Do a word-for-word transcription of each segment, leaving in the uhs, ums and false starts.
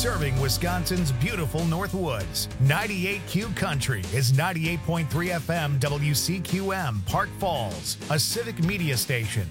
serving Wisconsin's beautiful Northwoods. ninety-eight Q Country is ninety-eight point three F M W C Q M, Park Falls, a civic media station.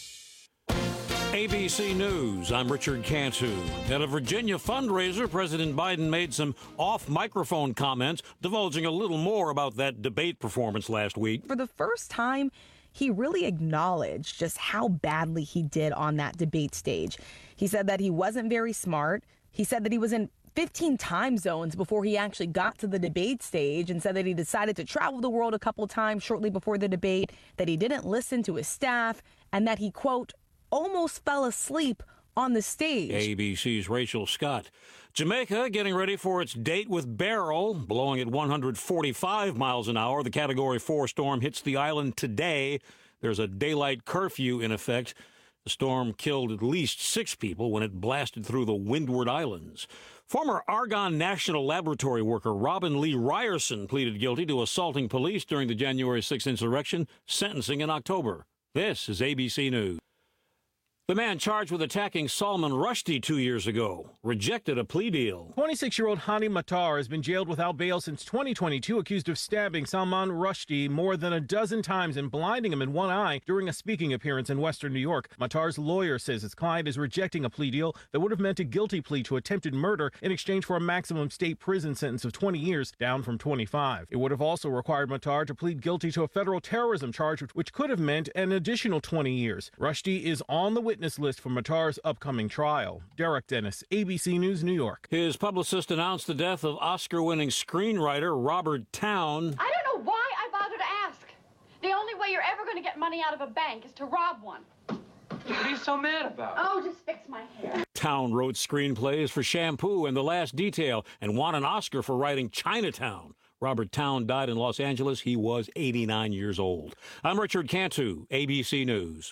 A B C News, I'm Richard Cantu. At a Virginia fundraiser, President Biden made some off-microphone comments, divulging a little more about that debate performance last week. For the first time, he really acknowledged just how badly he did on that debate stage. He said that he wasn't very smart. He said that he was in fifteen time zones before he actually got to the debate stage, and said that he decided to travel the world a couple times shortly before the debate, that he didn't listen to his staff, and that he, quote, almost fell asleep on the stage. A B C's Rachel Scott. Jamaica getting ready for its date with Beryl, blowing at one hundred forty-five miles an hour. The Category four storm hits the island today. There's a daylight curfew in effect. The storm killed at least six people when it blasted through the Windward Islands. Former Argonne National Laboratory worker Robin Lee Ryerson pleaded guilty to assaulting police during the January sixth insurrection, sentencing in October. This is A B C News. The man charged with attacking Salman Rushdie two years ago rejected a plea deal. twenty-six-year-old Hani Matar has been jailed without bail since twenty twenty-two, accused of stabbing Salman Rushdie more than a dozen times and blinding him in one eye during a speaking appearance in Western New York. Matar's lawyer says his client is rejecting a plea deal that would have meant a guilty plea to attempted murder in exchange for a maximum state prison sentence of twenty years, down from twenty-five. It would have also required Matar to plead guilty to a federal terrorism charge, which could have meant an additional twenty years. Rushdie is on the witness list for Matar's upcoming trial. Derek Dennis, A B C News, New York. His publicist announced the death of Oscar-winning screenwriter Robert Towne. I don't know why I bother to ask. The only way you're ever going to get money out of a bank is to rob one. What are you so mad about? Oh, just fix my hair. Towne wrote screenplays for Shampoo and The Last Detail and won an Oscar for writing Chinatown. Robert Towne died in Los Angeles. He was eighty-nine years old. I'm Richard Cantu, A B C News.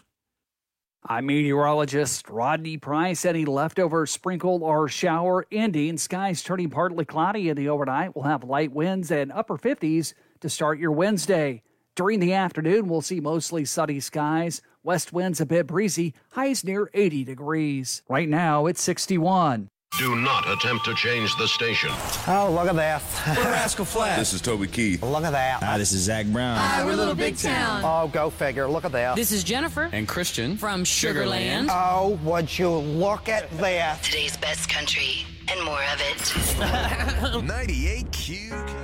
I'm meteorologist Rodney Price. Any leftover sprinkle or shower ending. Skies turning partly cloudy in the overnight. We'll have light winds and upper fifties to start your Wednesday. During the afternoon, we'll see mostly sunny skies. West winds a bit breezy. Highs near eighty degrees. Right now, it's sixty-one. Do not attempt to change the station. Oh, look at that. We're Rascal Flatts. This is Toby Keith. Look at that. Hi, this is Zach Brown. Hi, we're Little Big Town. Oh, go figure. Look at that. This is Jennifer. And Christian. From Sugarland. Oh, would you look at that. Today's best country and more of it. ninety-eight Q Country.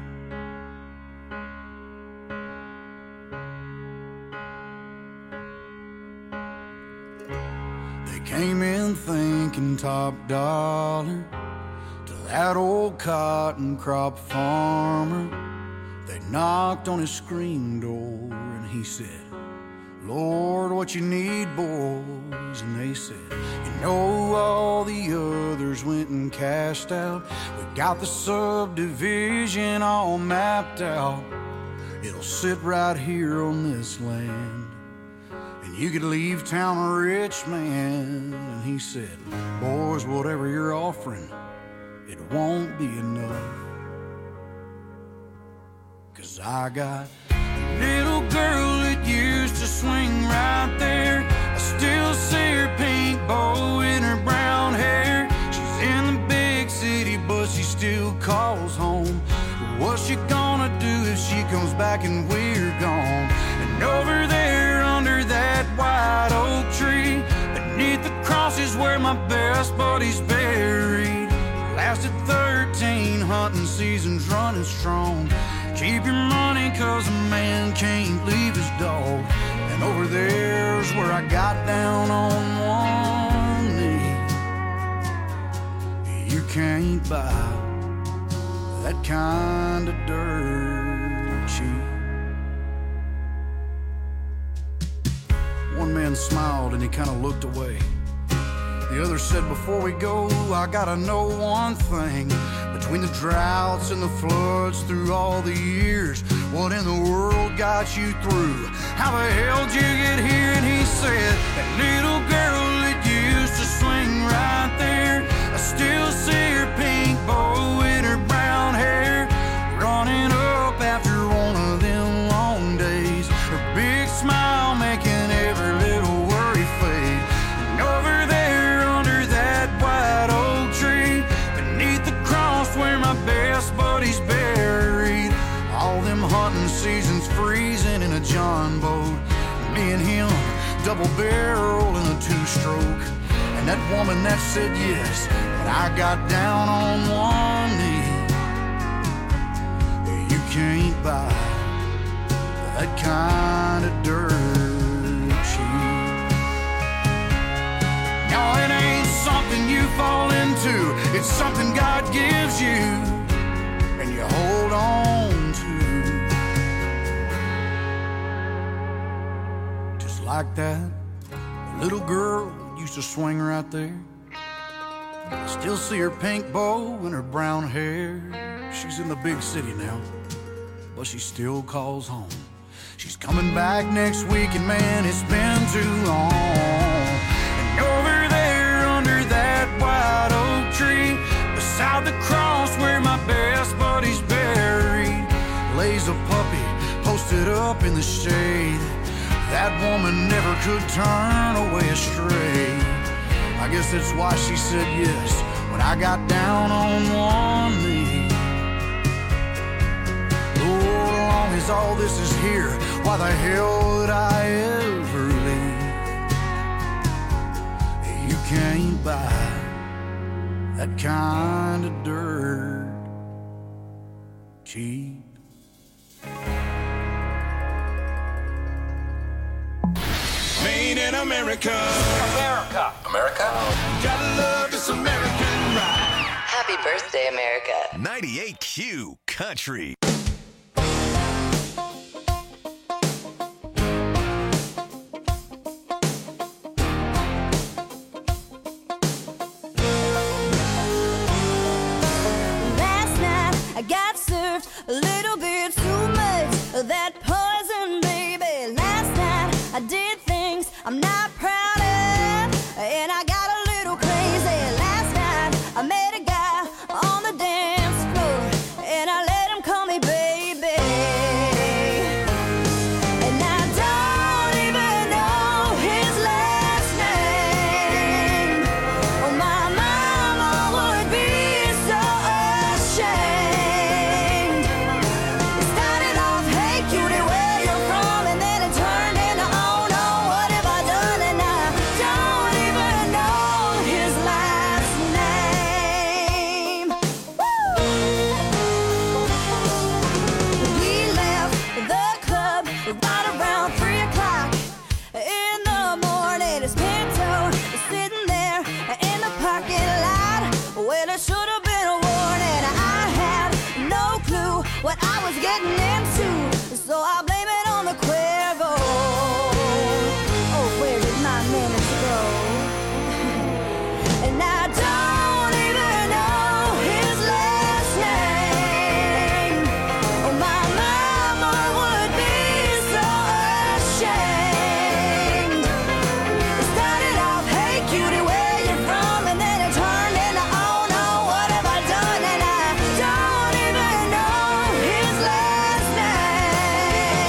Came in thinking top dollar to that old cotton crop farmer. They knocked on his screen door and he said, Lord, what you need, boys? And they said, you know, all the others went and cashed out. We got the subdivision all mapped out. It'll sit right here on this land. You could leave town a rich man. And he said, boys, whatever you're offering, it won't be enough. Cause I got a little girl that used to swing right there. I still see her pink bow in her brown hair. She's in the big city, but she still calls home. What's she gonna do if she comes back and we're gone? And over there under that white oak tree, beneath the cross is where my best buddy's buried. Lasted thirteen hunting seasons running strong. Keep your money cause a man can't leave his dog. And over there's where I got down on one knee. You can't buy that kind of dirt cheap. One man smiled and he kind of looked away. The other said, before we go, I gotta know one thing. Between the droughts and the floods through all the years, what in the world got you through? How the hell did you get here? And he said, that little girl that used to swing right there, I still see her pink bow in her brown hair, running up after one of them long days. Her big smile making every little worry fade. And over there under that white oak tree, he's freezing in a John boat. Me and him, double barrel in a two-stroke. And that woman that said yes, but I got down on one knee. You can't buy that kind of dirt cheap. No, it ain't something you fall into. It's something God gives you and you hold on to. Just like that little girl used to swing right there. I still see her pink bow and her brown hair. She's in the big city now, but she still calls home. She's coming back next week, and man, it's been too long. And over there under that white oak tree, beside the cross where my best buddy's buried, lays a puppy posted up in the shade. That woman never could turn away astray. I guess that's why she said yes when I got down on one knee. Lord, as long as all this is here, why the hell would I ever leave? You can't buy that kind of dirt cheap. Made in America. America. America. Gotta love this American ride. Happy birthday, America. ninety-eight Q Country. Last night I got served a little bit too much of that poison, baby. Last night I did things I'm not proud of, and I got a little crazy. Last night I met a guy on the dance floor, and I let him call me baby. And I don't even know his last name. Oh, my mama would be so ashamed. It started off, hey cutie, where you're from, and then it turned into, oh no, what have I done? And I don't even know his last name. Woo! We left the club right around three o'clock in the morning. His Pinto is sitting there in the parking lot. Well, it should have been a warning. I had no clue what I was getting into, so I blame it on the Cuervo. Oh, where did my manners go? And I don't even know his last name. Oh, my mama would be so ashamed. It started off, hey cutie, where you from? And then it turned into, oh no, what have I done? And I don't even know his last name.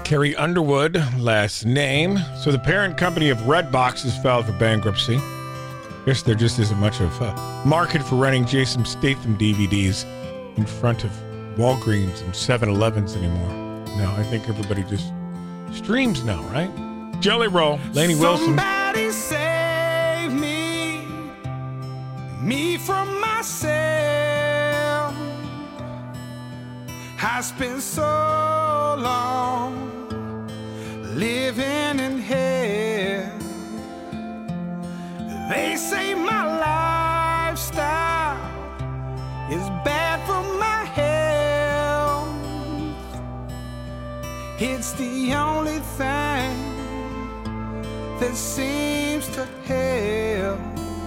Carrie Underwood, last name. So the parent company of Redbox has filed for bankruptcy. I guess there just isn't much of a market for renting Jason Statham D V Ds in front of Walgreens and seven elevens anymore. No, I think everybody just streams now, right? Jelly Roll, Lainey Wilson. Somebody save me, me from myself. I spent so long living in hell. They say my lifestyle is bad for my health. It's the only thing that seems to help.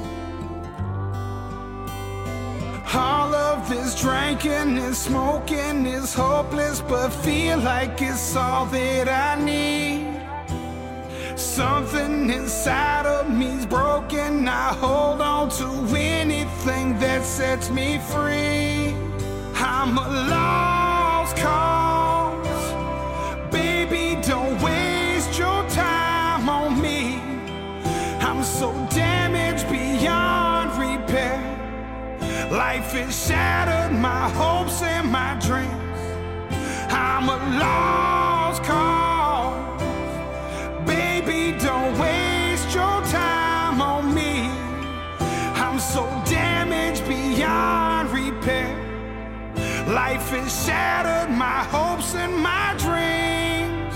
All of this drinking and smoking is hopeless, but feel like it's all that I need. Something inside of me's broken. I hold on to anything that sets me free. I'm a lost cause. Baby, don't waste your time on me. I'm so damaged beyond repair. Life has shattered my hopes and my dreams. I'm a lost cause. Baby, don't waste your time on me. I'm so damaged beyond repair. Life has shattered my hopes and my dreams.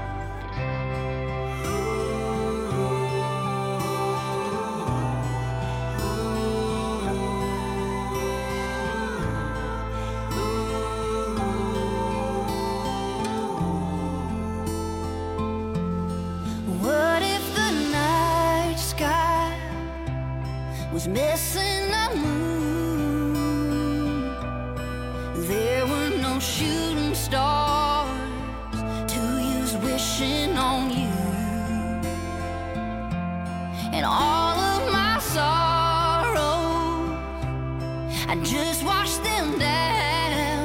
What if the night sky was missing a moon? There were no shooting stars to use wishing on you. And all of my sorrows, I just washed them down.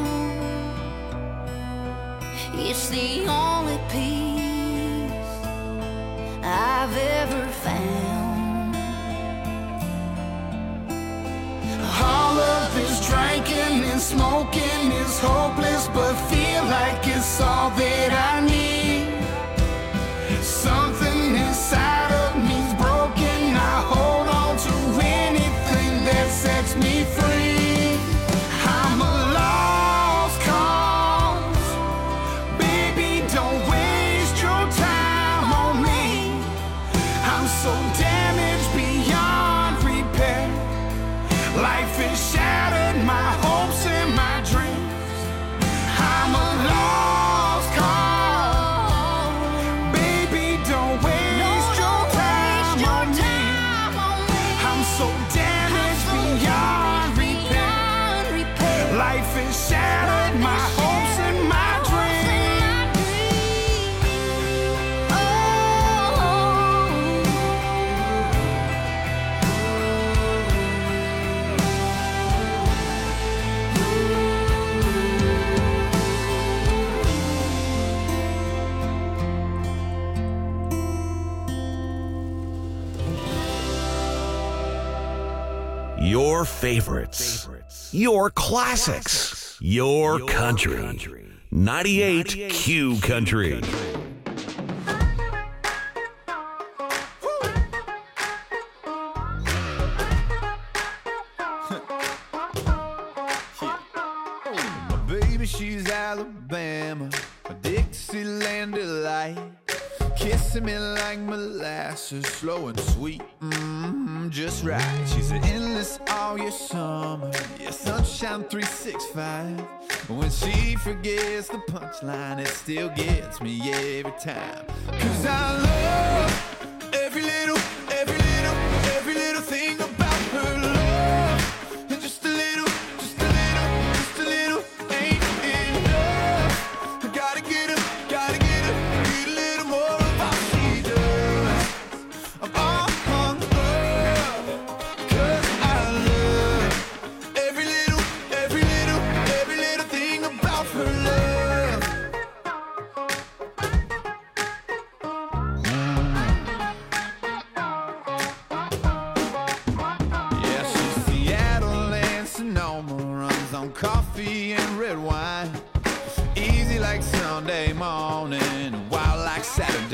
It's the only peace I've ever found. All of this drinking and smoking is hopeless, but feel like it's all that I need. Something inside of me's broken. I hold on to anything that sets me free. I'm a lost cause. Baby, don't waste your time on me. I'm so damaged beyond repair. Life has shattered my hopes and my dreams. I'm a lost cause. Baby, don't waste your time on me. I'm so damaged beyond repair. Life has shattered my hopes and my Your favorites, your classics, your country. ninety-eight Q Country. My baby, she's Alabama, a Dixieland delight. Kissing me like molasses, slow and sweet, mm-hmm, just right. She's an endless all year summer, yeah, sunshine three sixty-five. When she forgets the punchline, it still gets me every time. Cause I love every little, every little, every little thing about her love. And just a little, just a little, just a little ain't enough. I gotta get her, gotta get her, get a little more.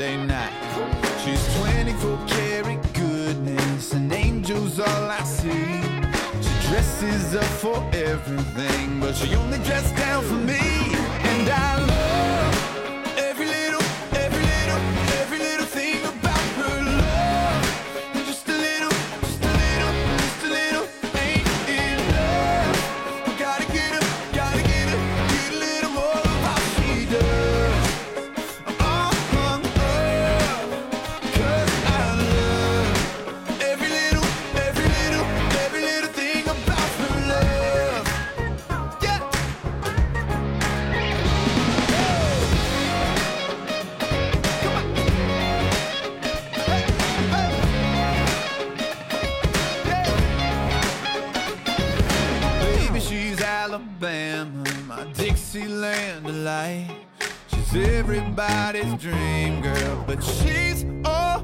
Sunday night. She's twenty-four karat goodness, and angels all I see. She dresses up for everything, but she only dressed down for me. And I love every little, every little, every little thing about her love. Just a little, just a little, just a little, ain't enough. I gotta get her, gotta get her, get a little more of how she does. Uh-huh, uh, 'cause I love every little, every little, every little thing about her love. Yeah. Baby, she's Alabama, my Dixieland delight. She's everybody's dream girl, but she's all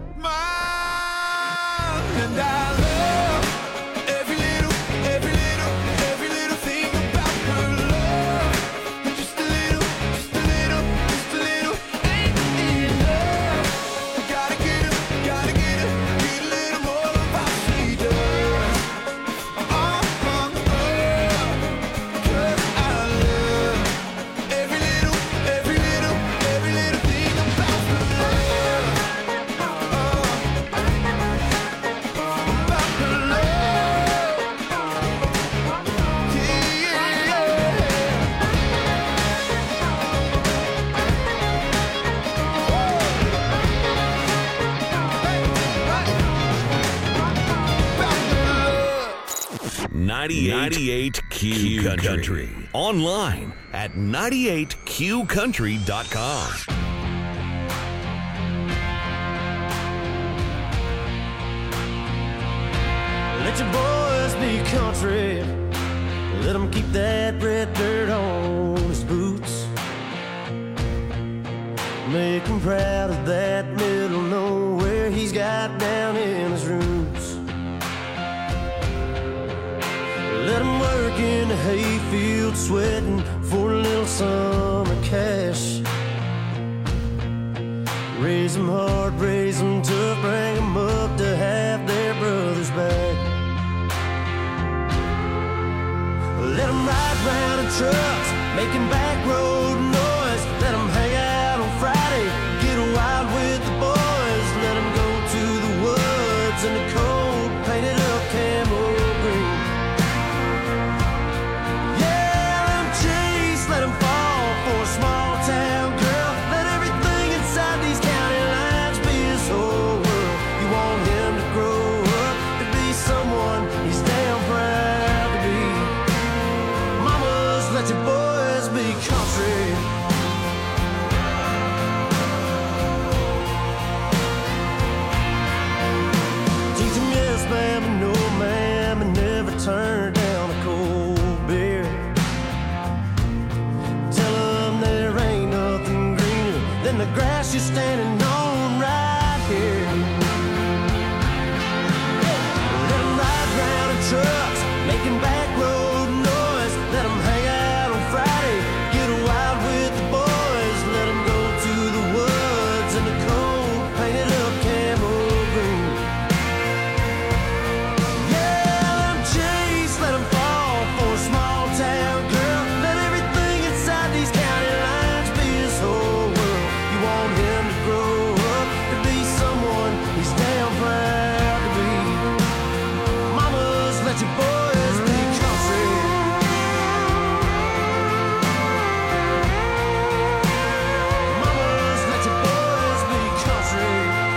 mine. And I love every little, every little, every little thing about her love. Just a little, just a little, just a little, ain't enough. I gotta get her, gotta get her, get a little more of how she does. Uh-huh, uh, 'cause I love every little, every little, every little thing about her love. About her love. ninety-eight Q Country. Online at ninety-eight Q country dot com. Let your boys be country. Let them keep that red dirt on his boots. Make him proud of that middle nowhere he's got down in his roots. Let him work in the hayfield sweating for a little summer cash. Raise them hard, raise them tough, bring them up to have their brothers back. Let them ride round in trucks, making back road noise. Let them hang out on Friday, get wild with the boys. Let them go to the woods in the cold, painted up camo green. Yeah, let them chase, let them fall for a small town girl. Let everything inside these county lines be his whole world. You want him to grow up to be someone he's damn proud to be. Mamas, let your boys be country. Teach them yes, ma'am, and no, ma'am, and never turn down a cold beer. Tell them there ain't nothing greener than the grass you're standing on right here. Let them ride round in trucks, making back road noise. Let them hang out on Friday, get wild with the boys. Let them go to the woods in the cold, painted up camo green. Yeah, let them chase, let them fall for a small town girl. Let everything inside these county lines be his whole world. You want him to grow up to be someone he's damn proud to be. Mamas, let your boys be country. Mamas, let your boys be country.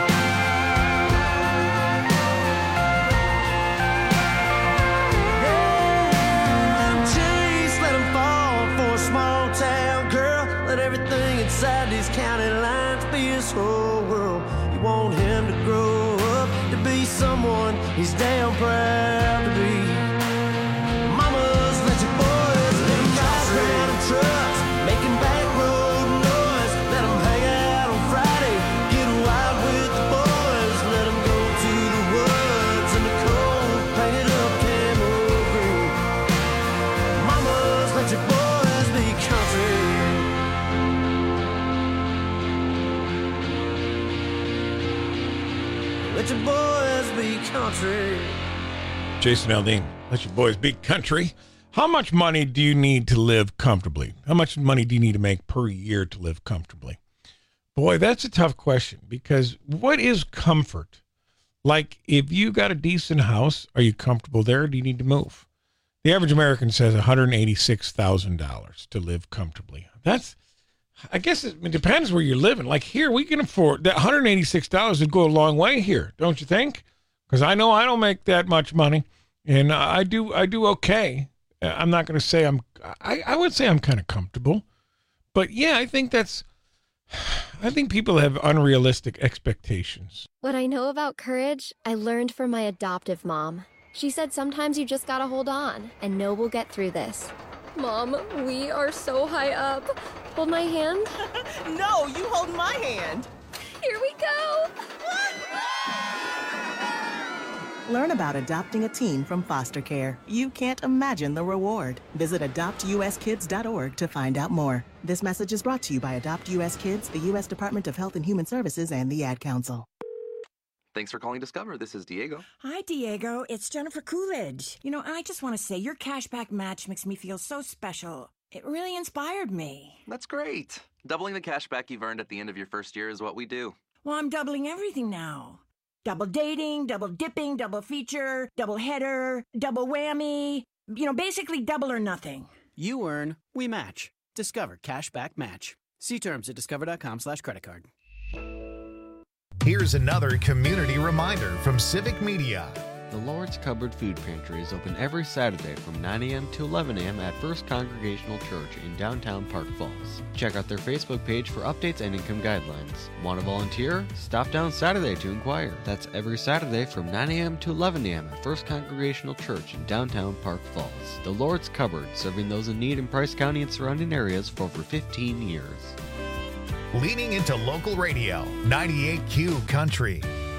Let 'em chase, let 'em fall for a small town girl. Let everything inside these county lines be his whole world. You want him to grow up to be someone he's damn proud to be. Mamas, let your boys be country. Ride round in trucks, making back road noise. Let 'em hang out on Friday, get wild with the boys. Let 'em go to the woods in the cold, painted up camo green. Mamas, let your boys be country. Let your boys be country. Jason Aldean, let your boys be country. How much money do you need to live comfortably? How much money do you need to make per year to live comfortably? Boy, that's a tough question, because what is comfort? Like, if you got a decent house, are you comfortable there, or do you need to move? The average American says one hundred eighty-six thousand dollars to live comfortably. That's, I guess it, it depends where you're living. Like here, we can afford that. One hundred eighty-six dollars would go a long way here, don't you think? Because I know I don't make that much money, and I do I do okay. I'm not going to say I'm, I, I would say I'm kind of comfortable. But yeah, I think that's, I think people have unrealistic expectations. What I know about courage, I learned from my adoptive mom. She said sometimes you just gotta hold on and know we'll get through this. Mom, we are so high up. Hold my hand. No, you hold my hand. Here we go. Learn about adopting a teen from foster care. You can't imagine the reward. Visit adopt u s kids dot org to find out more. This message is brought to you by Adopt U S Kids, the U S Department of Health and Human Services, and the Ad Council. Thanks for calling Discover. This is Diego. Hi, Diego. It's Jennifer Coolidge. You know, I just want to say your cashback match makes me feel so special. It really inspired me. That's great. Doubling the cashback you've earned at the end of your first year is what we do. Well, I'm doubling everything now. Double dating, double dipping, double feature, double header, double whammy. You know, basically double or nothing. You earn, we match. Discover Cashback Match. See terms at discover.com slash credit card. Here's another community reminder from Civic Media. The Lord's Cupboard Food Pantry is open every Saturday from nine a.m. to eleven a.m. at First Congregational Church in downtown Park Falls. Check out their Facebook page for updates and income guidelines. Want to volunteer? Stop down Saturday to inquire. That's every Saturday from nine a.m. to eleven a.m. at First Congregational Church in downtown Park Falls. The Lord's Cupboard, serving those in need in Price County and surrounding areas for over fifteen years. Leaning into local radio, ninety-eight Q Country.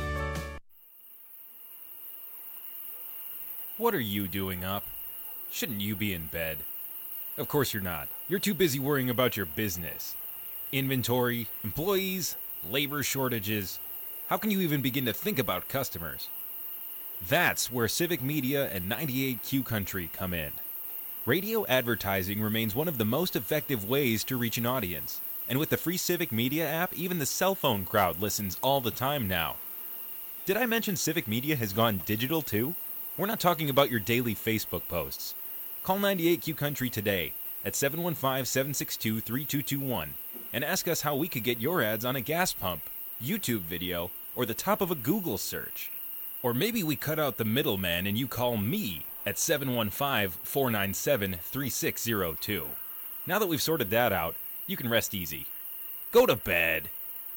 What are you doing up? Shouldn't you be in bed? Of course you're not. You're too busy worrying about your business. Inventory, employees, labor shortages. How can you even begin to think about customers? That's where Civic Media and ninety-eight Q Country come in. Radio advertising remains one of the most effective ways to reach an audience. And with the free Civic Media app, even the cell phone crowd listens all the time now. Did I mention Civic Media has gone digital too? We're not talking about your daily Facebook posts. Call ninety-eight Q Country today at seven one five, seven six two, three two two one and ask us how we could get your ads on a gas pump, YouTube video, or the top of a Google search. Or maybe we cut out the middleman and you call me at seven one five, four nine seven, three six zero two. Now that we've sorted that out, you can rest easy. Go to bed.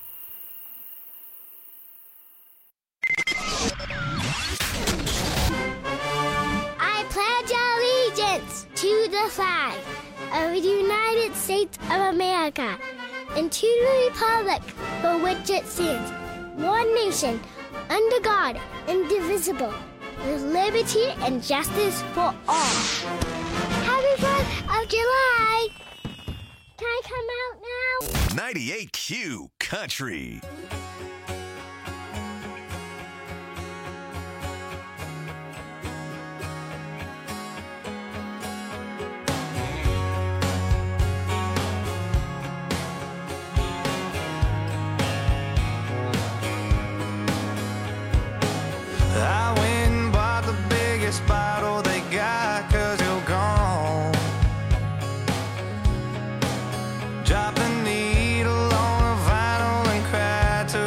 I pledge allegiance to the flag of the United States of America and to the republic for which it stands, one nation, under God, indivisible, with liberty and justice for all. Happy fourth of July! Can I come out now? ninety-eight Q Country. I went and bought the biggest bottle they got, 'cause you're gone. Drop the needle on a vinyl and cry to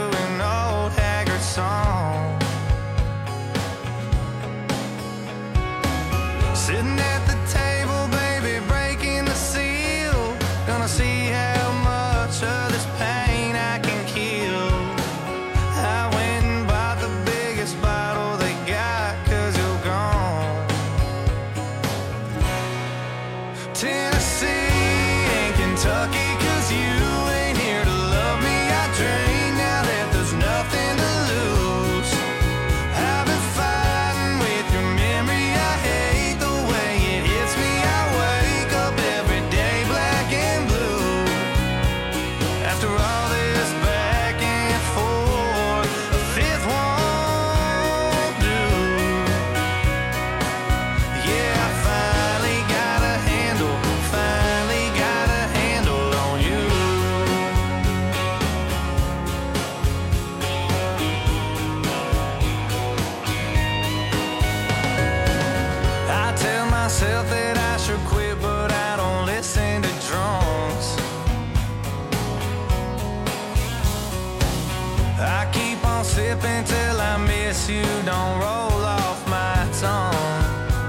myself that I should quit, but I don't listen to drunks. I keep on sipping till I miss you, don't roll off my tongue.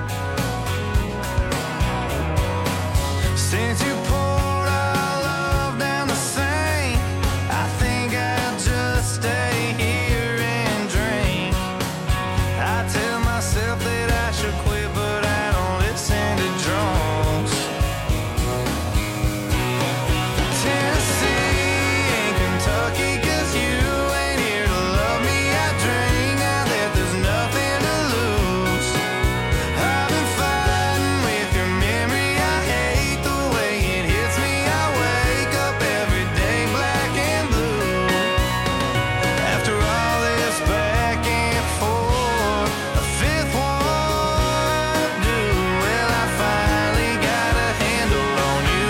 Since you poured our love down the sink, I think I'll just stay here and drink. I tell myself that I should quit, but I don't listen to drunks. Tennessee and Kentucky, 'cause you ain't here to love me. I drink now that there's nothing to lose. I've been fighting with your memory. I hate the way it hits me. I wake up every day black and blue. After all this back and forth, a fifth one do. Well, I finally got a handle on you.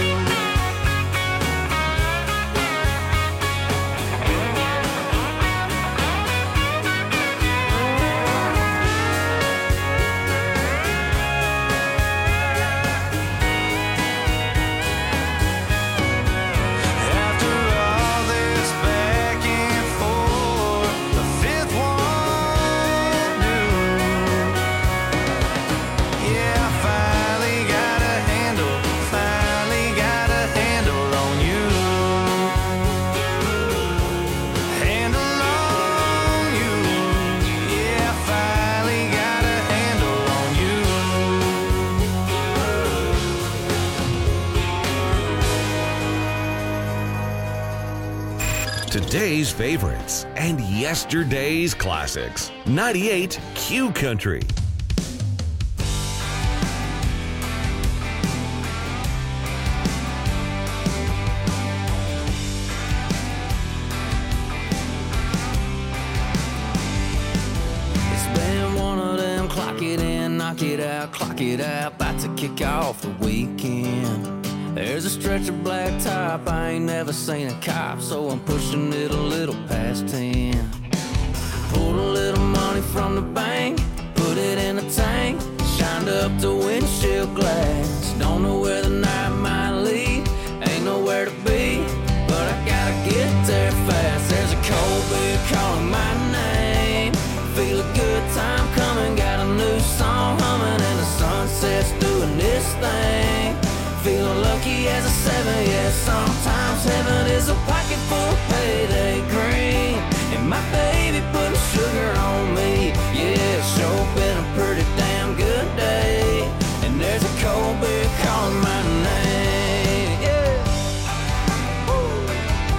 After all this back and forth, a fifth one do. Yeah, I finally got a handle, finally got a handle on you. Handle on you. Yeah, I finally got a handle on you. Today's favorites and yesterday's classics. ninety-eight Q Country. It's been one of them clock it in, knock it out, clock it out, about to kick off the weekend. There's a stretch of black top, I ain't never seen a cop, so I'm pushing it a little past ten. Pulled a little money from the bank, put it in a tank, shined up the windshield glass. Don't know where the night might lead, ain't nowhere to be, but I gotta get there fast. There's a cold beer calling my name, feel a good time coming, got a new song humming, and the sunset's doing this thing. Feeling lucky as a seven, yeah, sometimes heaven is a pocket full of payday green. And my baby putting sugar on me, yeah, it's sure been a pretty damn good day. And there's a cold beer calling my name, yeah. Woo.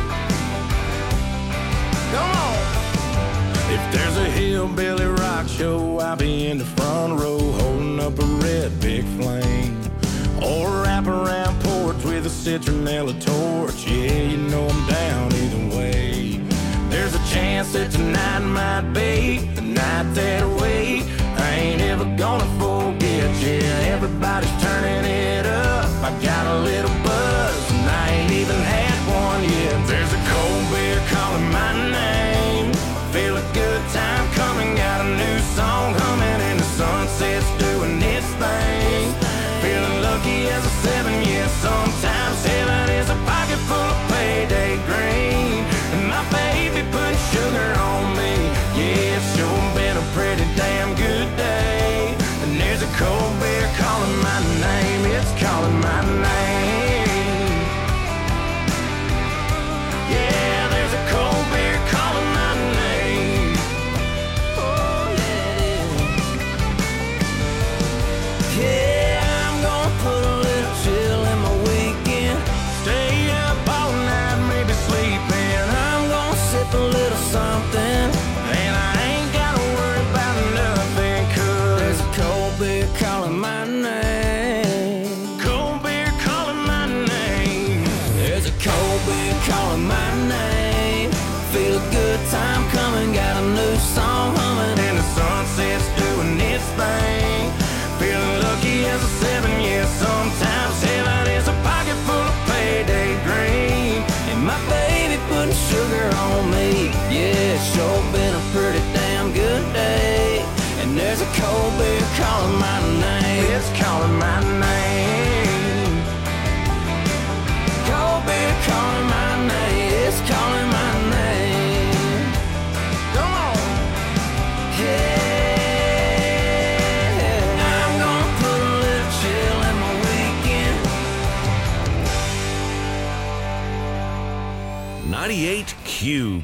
Come on. If there's a hillbilly rock show, I'll be in the front row holding up a red big flame. Or wrap around porch with a citronella torch. Yeah, you know I'm down either way. There's a chance that tonight might be the night that I wait. I ain't ever gonna forget. Yeah, everybody's turning it up. I got a little buzz and I ain't even had one yet. There's a cold beer calling my name. Feel a good time coming, got a new song humming, and the sunset's doing its thing. Feeling lucky as a seven, yeah, sometimes heaven is a pocket full of payday green. And my baby putting sugar on me, yeah, it's sure been a pretty damn good day. And there's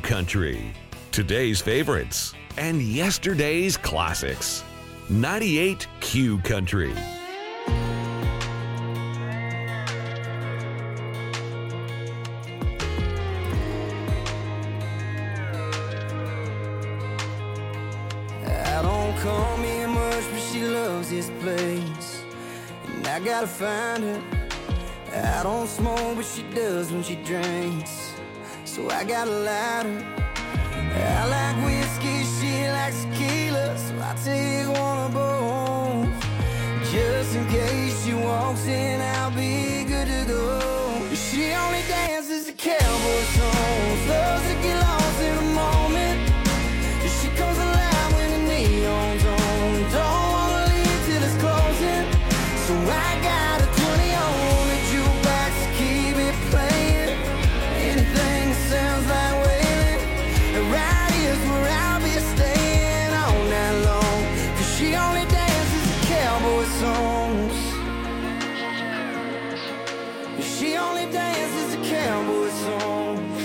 Country. Today's favorites and yesterday's classics. ninety-eight Q Country. I don't call me much, but she loves this place, and I gotta find her. I don't smoke, but she does when she drinks, so I gotta light her. I like whiskey, she likes tequila, so I take one of both. Just in case she walks in, I'll be good to go. She only dances to cowboy songs, loves to get lost in a moment. She comes alive when the neon's on, don't wanna leave till it's closing. So I got a twenty on the jukebox to keep it playing. Anything that sounds like wailing, right here's where I'll be staying all night long. Cause she only dances to cowboy songs. She only dances to cowboy songs.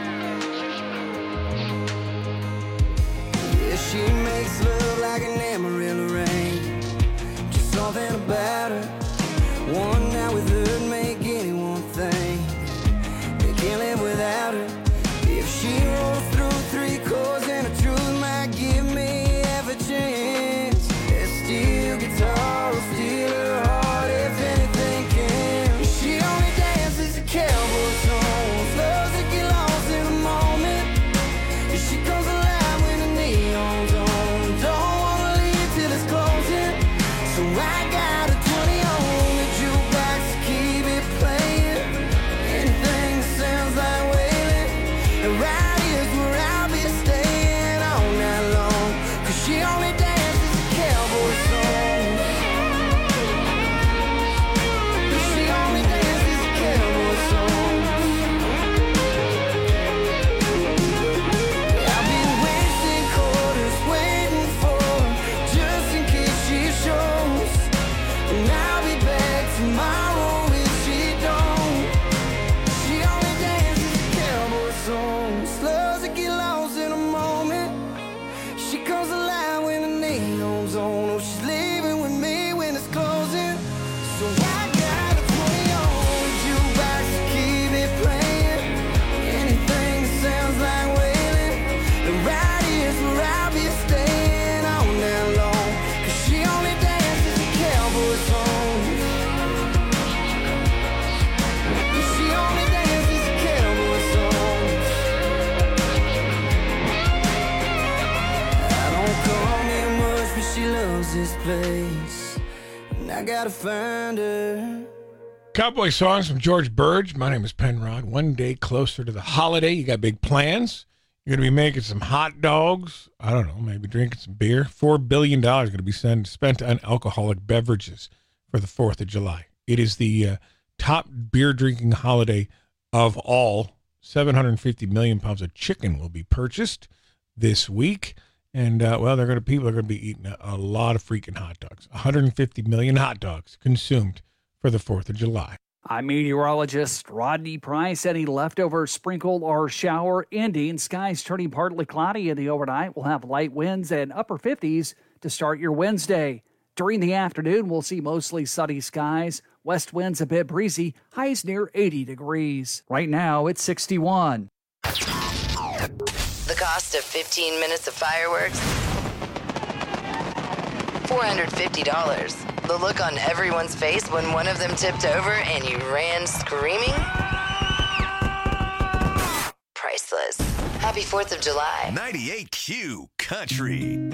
Yeah, she makes love like an Amarillo rain. Just something about her. One night with her'd make anyone think they can't live without her. If she rolls through three chords and the truth might give me half a chance, that steel guitar will steal her heart if anything can. She only dances to cowboy songs, loves to get lost in a moment. She comes alive when the neon's on, don't wanna leave till it's closing. So I got a twenty on the jukebox to keep it playing. Anything that sounds like wailing, and right here's where I'll be staying all night long. Cause she only dances to cowboy songs. She only dances to cowboy songs. I've been wasting quarters waiting for her, just in case she shows. And I'll be back tomorrow if she don't. She only dances to cowboy songs, loves to get lost in a moment. She comes alive when the neon's on. Oh, she's leaving with me when it's closing. So I got a twenty on the jukebox to keep it playing. Anything that sounds like wailing, and right here's where I'll be staying all night long. Cause she only dances to cowboy songs. She only dances to cowboy songs. I don't call me much, but she loves this place, and I gotta find her. Cowboy songs from George Burge. My name is Penrod. One day closer to the holiday. You got big plans. You're going to be making some hot dogs. I don't know, maybe drinking some beer. Four billion dollars going to be sent, spent on alcoholic beverages for the fourth of July. It is the uh, top beer drinking holiday of all. seven hundred fifty million pounds of chicken will be purchased this week. And, uh, well, they're going to, people are going to be eating a, a lot of freaking hot dogs. one hundred fifty million hot dogs consumed for the fourth of July. I'm meteorologist Rodney Price. Any leftover sprinkle or shower ending. Skies turning partly cloudy in the overnight. We'll have light winds and upper fifties to start your Wednesday. During the afternoon, we'll see mostly sunny skies. West winds a bit breezy. Highs near eighty degrees. Right now, it's sixty-one. The cost of fifteen minutes of fireworks? four hundred fifty dollars. The look on everyone's face when one of them tipped over and you ran screaming? Priceless. Happy fourth of July. ninety-eight Q Country.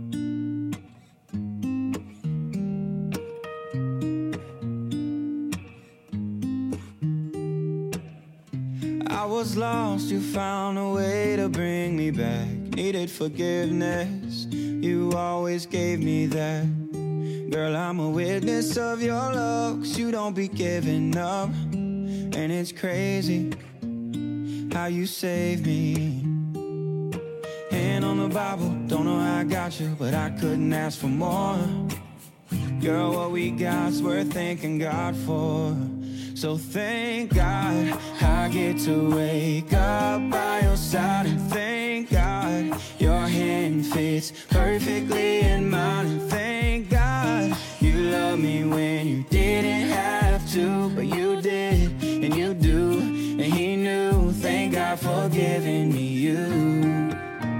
I was lost, you found a way to bring me back. Needed forgiveness, you always gave me that. Girl, I'm a witness of your love, 'cause you don't be giving up. And it's crazy how you saved me. Hand on the Bible, don't know how I got you, but I couldn't ask for more. Girl, what we got's worth thanking God for. So thank God I get to wake up by your side, and thank God your hand fits perfectly in mine, and thank God you love me when you didn't have to, but you did and you do, and he knew. Thank God for giving me you.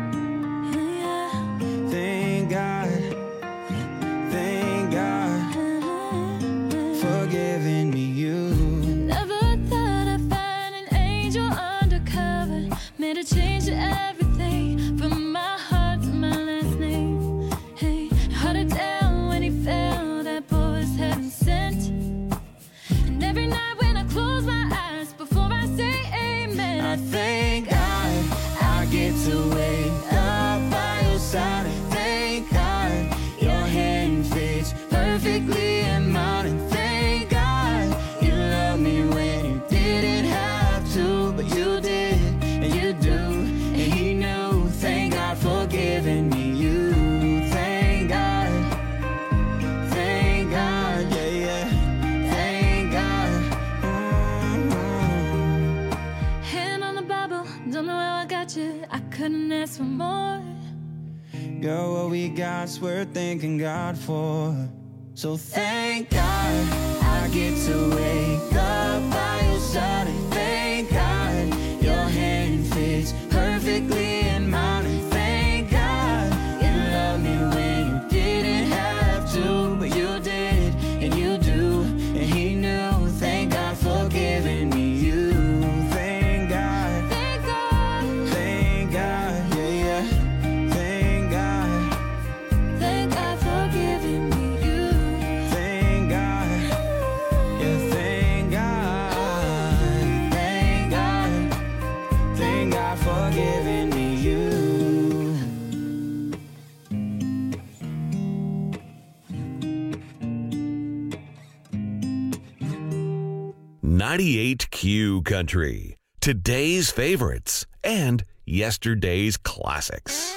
Thank God, thank God for giving me you. Never thought I'd find an angel undercover, made a change to everything from my heart to my last name. Hey, held it down when he fell, that boy was heaven sent. And every night when I close my eyes before I say amen, I thank God I get to wake up by your side, and thank God your hand fits perfectly in mine, and thank God you love me when you didn't have to, but you did and you do, and he knew. Thank God for giving me you. Thank God, thank God, yeah, yeah, thank God. Mm-hmm. hand on the Bible, don't know how I got you, I couldn't ask for more. Girl, what we got's worth thanking God for. So thank God I get to wake up by your side, and thank God your hand fits perfectly in mine, and thank God you love me when you didn't have to, but you did and you do, and he knew. Thank God for giving me you. Thank God, thank God, thank God, yeah, yeah, thank God, thank God for giving me you. thank God, yeah, thank God, thank God, thank God for giving me you. ninety-eight Q Country. Today's favorites and yesterday's classics.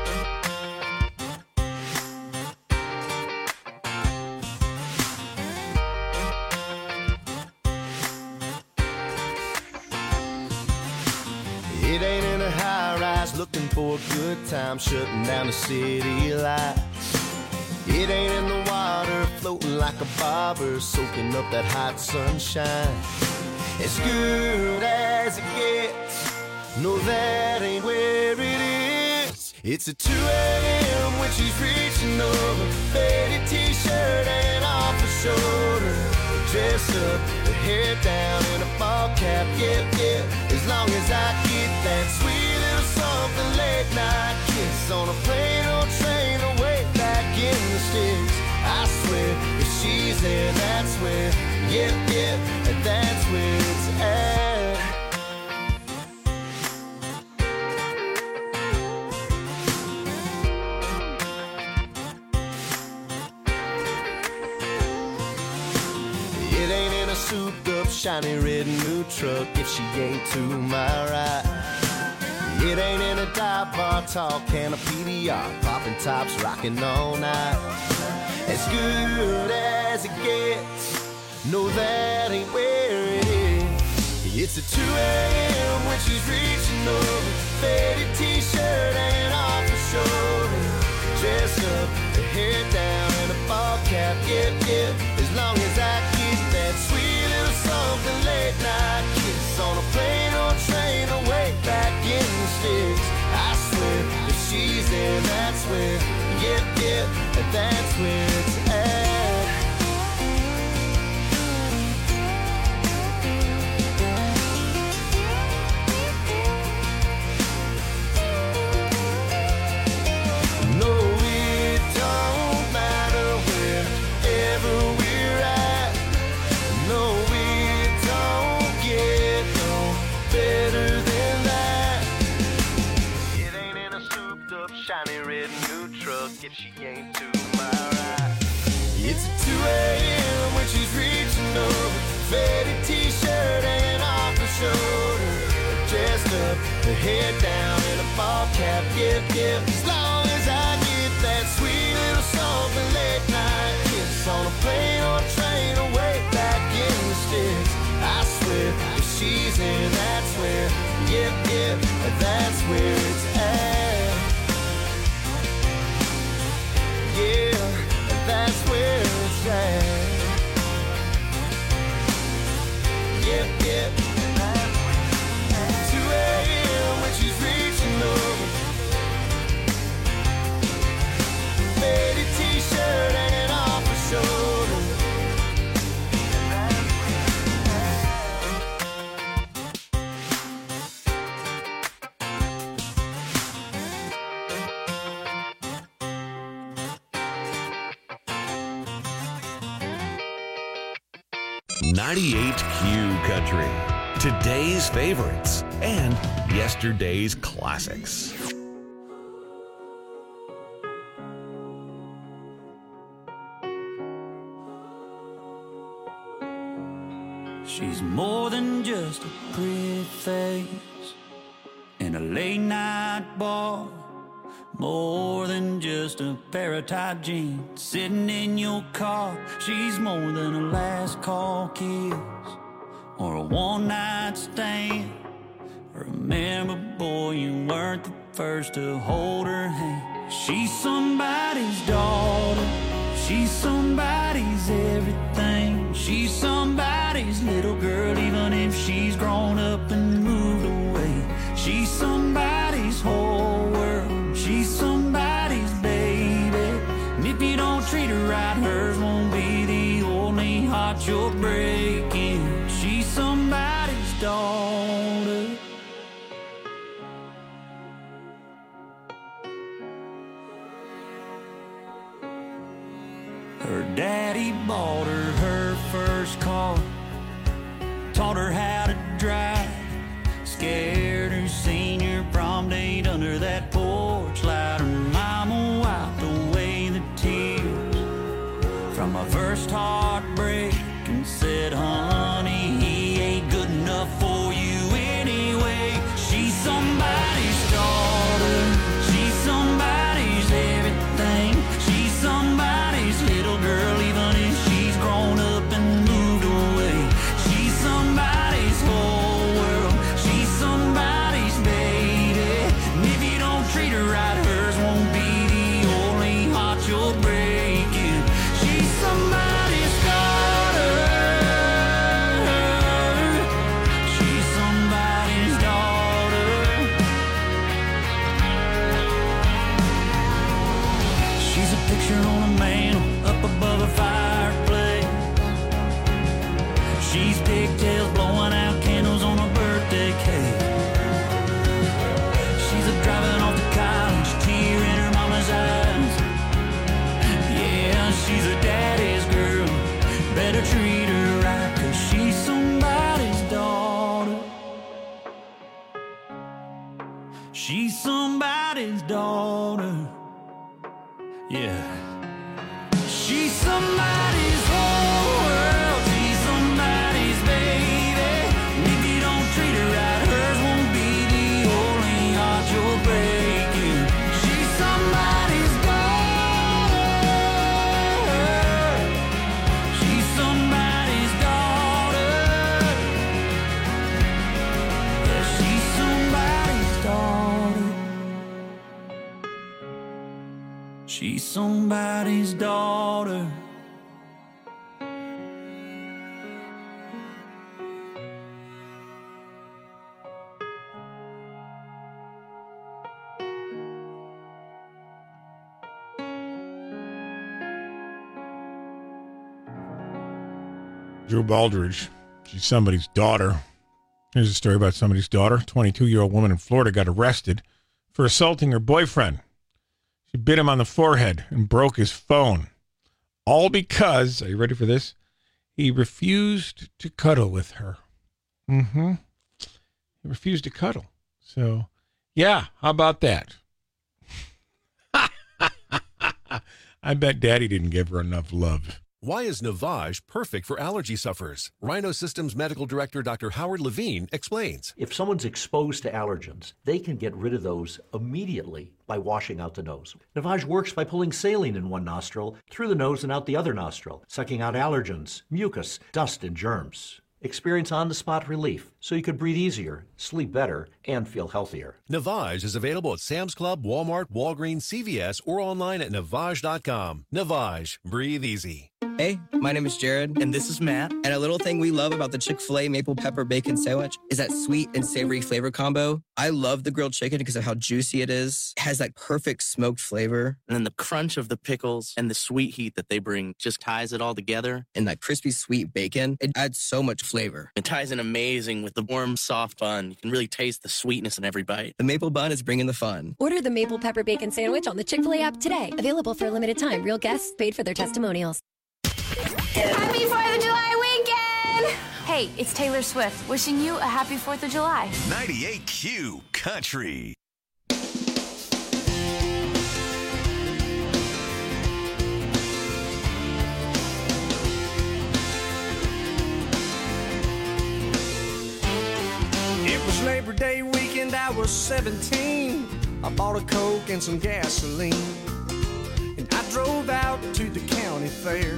It ain't in a high rise looking for a good time, shutting down the city lights. It ain't in the water floating like a bobber, soaking up that hot sunshine. As good as it gets, no, that ain't where it is. It's at two a.m. when she's reaching over, faded t-shirt and off her shoulder, dressed up, her hair down in a ball cap, yeah, yeah. As long as I get that sweet little something late night kiss on a plane or train away back in the sticks, I swear if she's there, that's where, yeah, yeah, that's where it's at. It ain't in a souped up, shiny red new truck if she ain't to my right. It ain't in a dive bar, tall can of P D R, popping tops, rocking all night. As good as it gets, no, that ain't where it is. It's at two a.m. when she's reaching over, faded t-shirt and off her shoulder, dressed up, her hair down in a ball cap, yeah, yeah. As long as I get that sweet little something late night kiss on a plane or train away back in the sticks, I swear if she's there, that's where, yeah, yeah, that's where it's at. No, it don't matter wherever we're at. No, it don't get no better than that. It ain't in a souped up, shiny red new truck if she ain't to my right. It's at two a.m. when she's reaching over, faded t-shirt and off her shoulder, dressed up, her hair down in a ball cap, yeah, yeah. As long as I get that sweet little something late night kiss on a plane or train away back in the sticks, ninety-eight Q Country. Today's favorites and yesterday's classics. She's more than just a pretty face in a late night bar, more than just a pair of tight jeans sitting in your car. She's more than a last call kiss or a one night stand. Remember, boy, you weren't the first to hold her hand. She's somebody's daughter, she's somebody's everything. She's somebody's little girl, even if she's grown up and moved away. She's somebody's whole world, she's somebody's baby. And if you don't treat her right, hers won't be the only heart you're breaking. She's somebody's daughter. Her daddy bought her her first car, taught her how to drive, scared her senior prom date under that porch light. Her mama wiped away the tears from my first heartbreak and said, honey, he ain't good enough for you anyway. She's somebody's daughter, she's somebody's everything. She's somebody's little girl, even if she's grown up and moved away. She's somebody's whole world, she's somebody's baby. And if you don't treat her right, hers won't be the only heart you're breaking. She's somebody's daughter, she's somebody's daughter. She's a picture on a mantle up above a fireplace. She's pigtails blowing out candles on a birthday cake. She's a driving off to college, tear in her mama's eyes. Yeah, she's a daddy's girl, better treat her right, 'cause she's somebody's daughter. She's somebody's daughter. Yeah. She's somebody's whole world, she's somebody's baby. And if you don't treat her right, hers won't be the only heart you're breaking. She's somebody's daughter, she's somebody's daughter. Yeah, she's somebody's daughter. She's somebody's daughter. Drew Baldridge. She's somebody's daughter. Here's a story about somebody's daughter. twenty-two-year-old woman in Florida got arrested for assaulting her boyfriend. She bit him on the forehead and broke his phone. All because, are you ready for this? He refused to cuddle with her. Mm-hmm. He refused to cuddle. So, yeah, how about that? I bet Daddy didn't give her enough love. Why is Navage perfect for allergy sufferers? Rhino Systems Medical Director Doctor Howard Levine explains. If someone's exposed to allergens, they can get rid of those immediately by washing out the nose. Navage works by pulling saline in one nostril, through the nose and out the other nostril, sucking out allergens, mucus, dust, and germs. Experience on-the-spot relief, so you could breathe easier, sleep better, and feel healthier. Navage is available at Sam's Club, Walmart, Walgreens, C V S, or online at Navage dot com. Navage. Breathe easy. Hey, my name is Jared. And this is Matt. And a little thing we love about the Chick-fil-A Maple Pepper Bacon Sandwich is that sweet and savory flavor combo. I love the grilled chicken because of how juicy it is. It has that perfect smoked flavor. And then the crunch of the pickles and the sweet heat that they bring just ties it all together. And that crispy sweet bacon, it adds so much flavor. It ties in amazing with the warm, soft bun. You can really taste the sweetness in every bite. The maple bun is bringing the fun. Order the Maple Pepper Bacon Sandwich on the Chick-fil-A app today. Available for a limited time. Real guests paid for their testimonials. Happy fourth of July Hey, it's Taylor Swift, wishing you a happy fourth of July. ninety-eight Q Country. It was Labor Day weekend, I was seventeen. I bought a Coke and some gasoline, and I drove out to the county fair.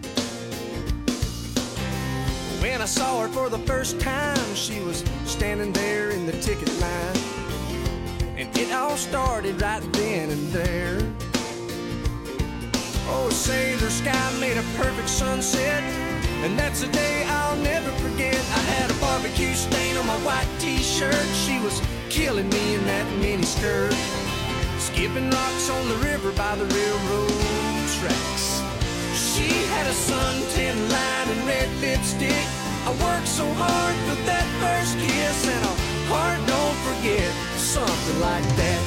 When I saw her for the first time, she was standing there in the ticket line, and it all started right then and there. Oh, say the sky made a perfect sunset, and that's a day I'll never forget. I had a barbecue stain on my white t-shirt. She was killing me in that mini skirt, skipping rocks on the river by the railroad tracks. She had a suntan line and red lipstick. I worked so hard for that first kiss, and a heart don't forget, something like that.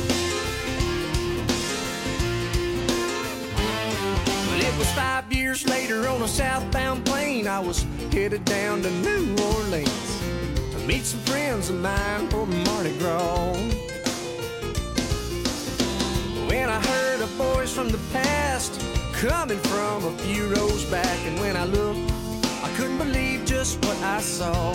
But it was five years later on a southbound plane. I was headed down to New Orleans to meet some friends of mine for Mardi Gras. When I heard a voice from the past coming from a few rows back, and when I looked, I couldn't believe just what I saw.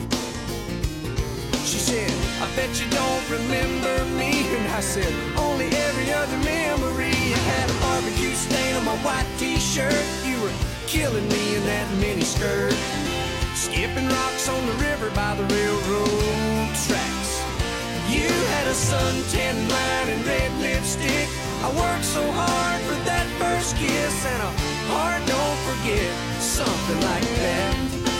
She said, I bet you don't remember me. And I said, only every other memory. I had a barbecue stain on my white t-shirt. You were killing me in that mini skirt, skipping rocks on the river by the railroad tracks. You had a suntan line and red lipstick. I worked so hard for that first kiss, and a heart don't forget, something like that.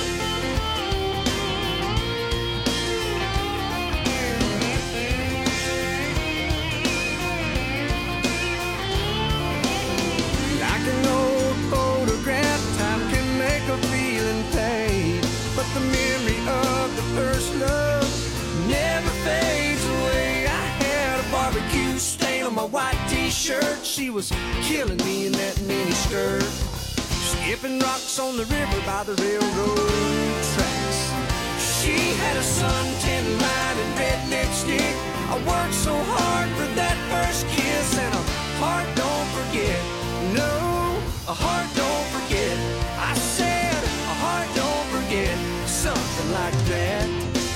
Like an old photograph, time can make a feeling fade, but the memory of the first love never fades away. I had a barbecue stain on my white t-shirt. She was killing me in that mini skirt, skipping rocks on the river by the railroad tracks. She had a suntan line and red lipstick. I worked so hard for that first kiss, and a heart don't forget. No, a heart don't forget. I said a heart don't forget, something like that.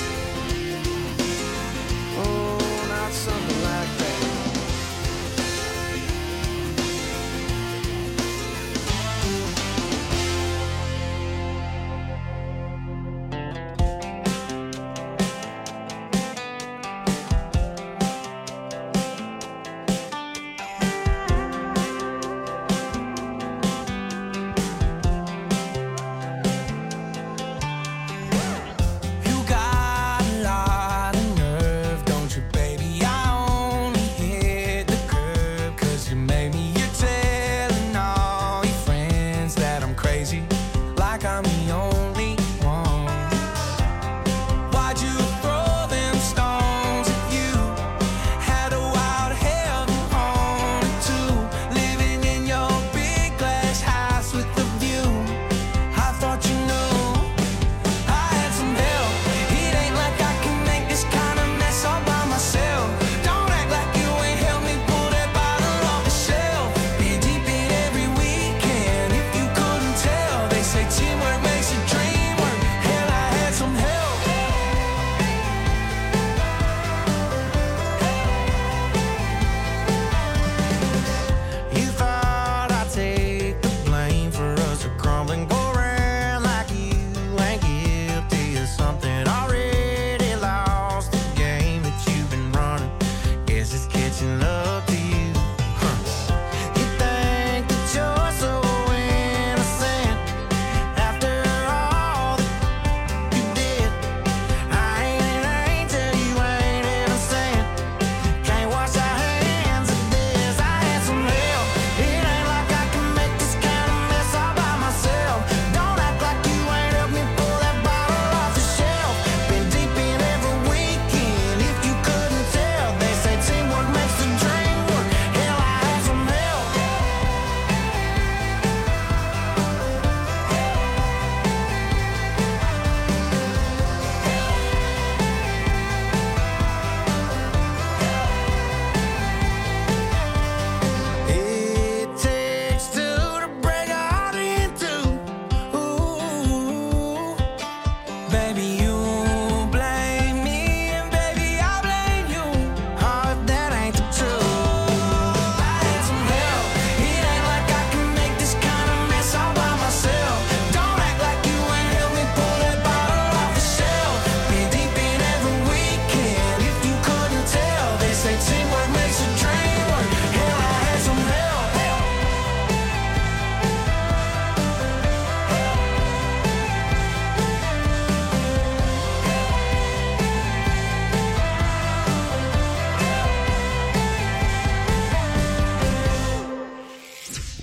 Oh, not something like that.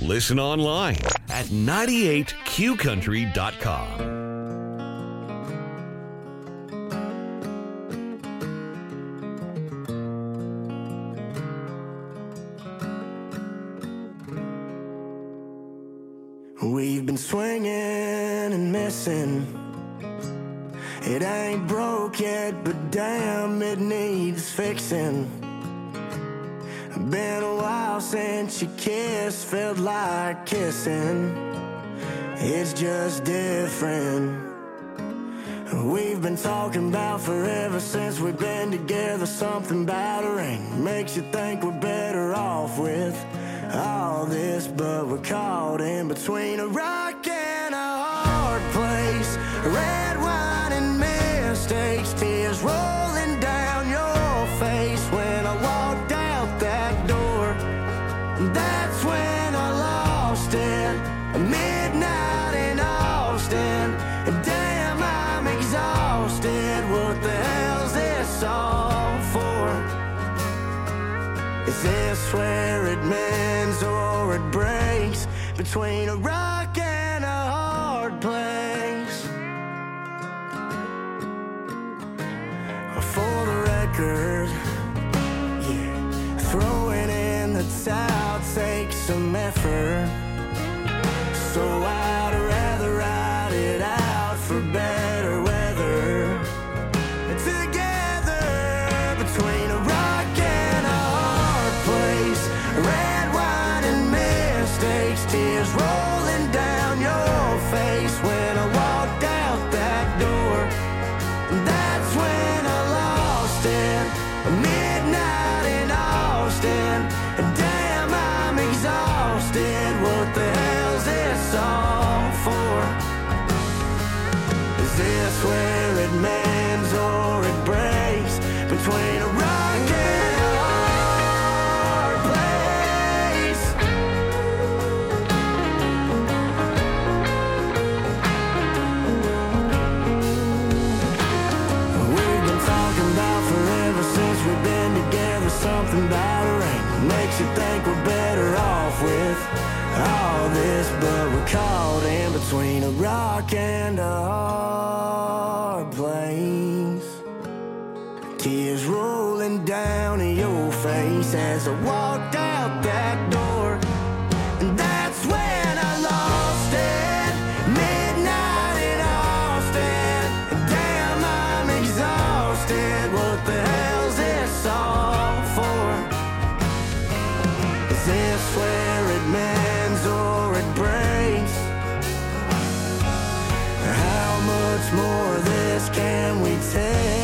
Listen online at ninety-eight q country dot com. We've been swinging and missing. It ain't broke yet, but damn, it needs fixing. Been a while since you kissed, felt like kissing. It's just different. We've been talking about forever since we've been together. Something about a ring makes you think we're better off with all this, but we're caught in between a rock and a hard place. Red wine and mistakes, tears rolling down your face. When I walked out that door, that's when I lost it. Midnight in Austin, damn, I'm exhausted. What the hell's this all for? Is this where it mends or it breaks? Between a rock and a hard place. For the record, yeah, throwing in the towel takes some effort. So I'd rather ride it out for better weather. Together between a rock and a hard place. Red wine and mistakes, tears rolling down your face. When I walked out that door, that's when I lost it. Midnight in Austin, damn, I'm exhausted. What the hell's this all for? Is this where it mends or it breaks? Between a rock and a hard place. We've been talking about forever since we've been together. Something about a ring makes you think we're better off with all this, but we're caught in between a rock and a hard place. Tears rolling down your face as I walked out that door, and that's when I lost it. Midnight in Austin, damn, I'm exhausted. What the hell's this all for? Is this where it mends or it breaks? How much more of this can we take?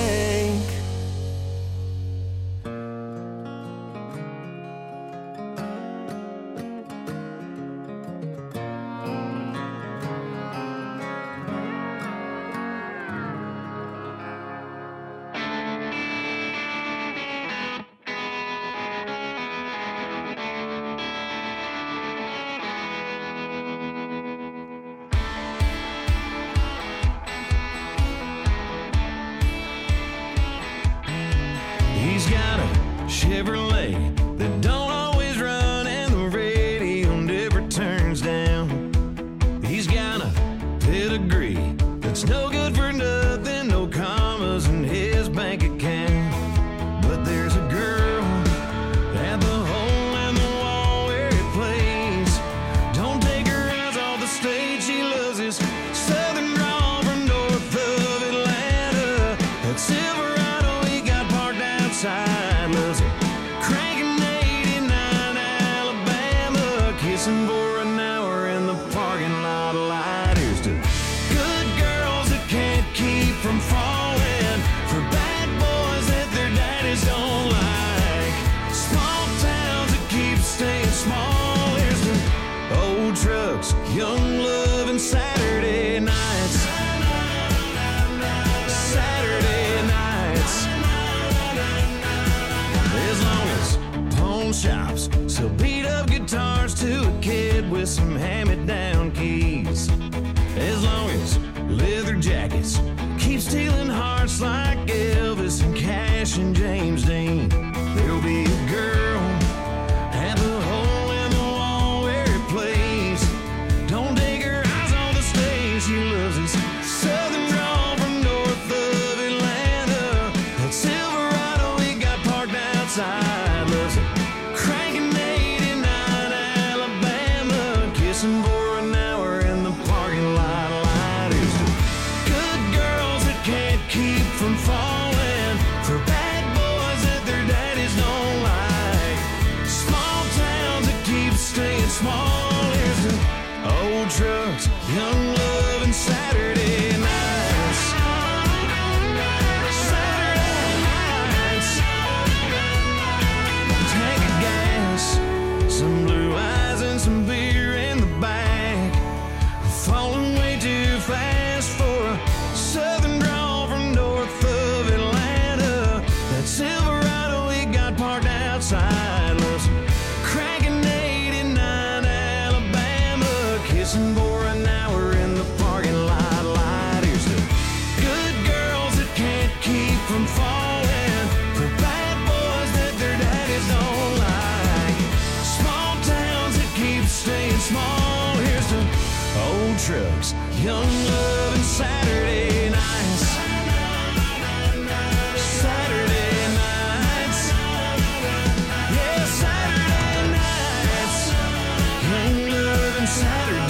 He's got a Chevrolet that don't always run, and the radio never turns down. He's got a pedigree that's no good for nothing, no commas in his bank account. But there's a girl at the hole in the wall where he plays. Don't take her eyes off the stage, she loves his southern drawl from north of Atlanta. That Silverado he got parked outside, loves it cranking eighty-nine Alabama, kissing for an hour in the parking lot light. Here's to good girls that can't keep from falling, for bad boys that their daddies don't like, small towns that keep staying small. Here's to old trucks, young love, and Saturday nights. Saturday nights. As long as pawn shops sell beat up guitars to a kid with some hand-me-down keys. As long as leather jackets keep stealing hearts like Elvis and Cash and James Dean. There'll be a girl at the hole in the wall where he plays. small. Here's the old trucks, young love, and Saturday nights. Saturday nights. Tank of gas, some blue eyes and some beer in the back. Falling way too fast for a southern drawl from north of Atlanta. That Silverado we got parked outside loves cranking eighty-nine Alabama, kissing for an hour in the parking lot. Light. Here's the good girls that can't keep from falling for bad boys that their daddies don't like. Small towns that keep staying small. Here's the old trucks, young love, and Saturday nights. Saturday nights. Yeah, Saturday nights. Young love and Saturday